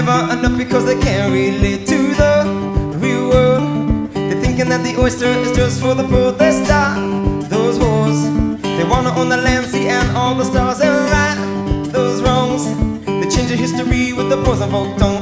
never enough because they can't relate to the real world. They're thinking that the oyster is just for the poor. They start those wars. They wanna own the land, sea, and all the stars, and right those wrongs. They change the history with the poison folk tongue.